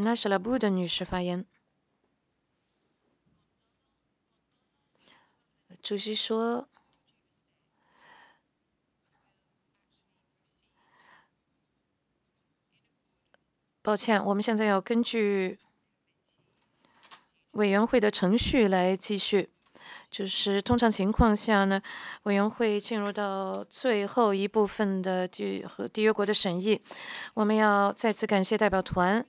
那是拉布的女士发言。主席说，抱歉，我们现在要根据委员会的程序来继续。就是通常情况下呢，委员会进入到最后一部分的和缔约国的审议。我们要再次感谢代表团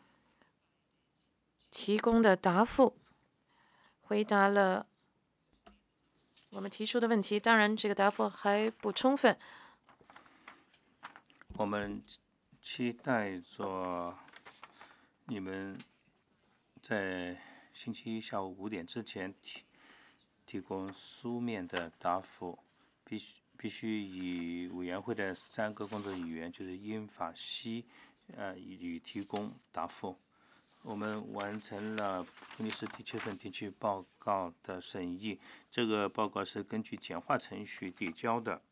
提供的答复，回答了我们提出的问题。当然，这个答复还不充分。 我们期待着你们在星期一下午5点之前提供书面的答复，必须以委员会的3个工作语言，就是英法西，予提供答复。我们完成了突尼斯第7份地区报告的审议，这个报告是根据简化程序递交的。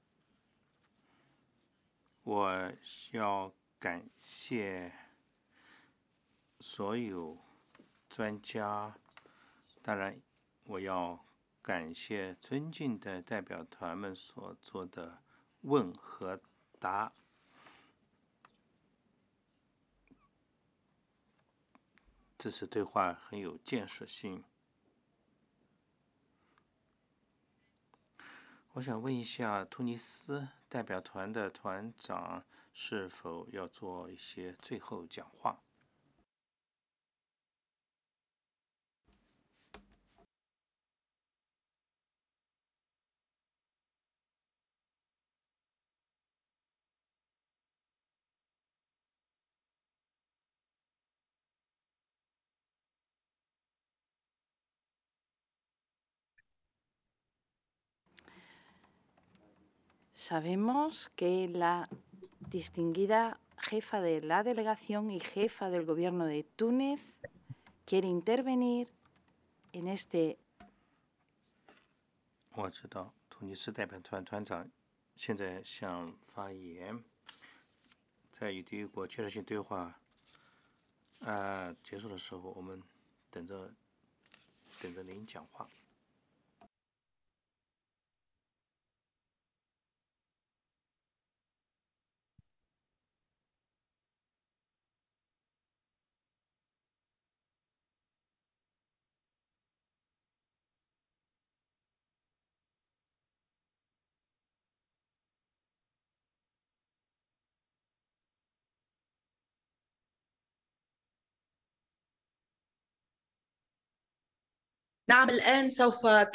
我要感谢所有专家，当然，我要感谢尊敬的代表团们所做的问和答。这次对话很有建设性。我想问一下，突尼斯代表团的团长是否要做一些最后讲话？ Sabemos que la distinguida jefa de la delegación y jefa del gobierno de Túnez quiere intervenir en este. 我知道突尼斯代表团团长现在想发言，在与缔约国建设性对话结束的时候，我们等着您讲话。 نعم الآن سوف